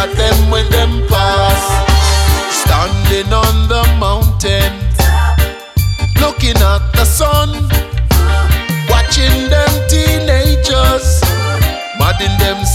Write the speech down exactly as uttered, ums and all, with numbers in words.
at them when them pass. Standing on the mountain, looking at the sun, watching them teenagers, mad in them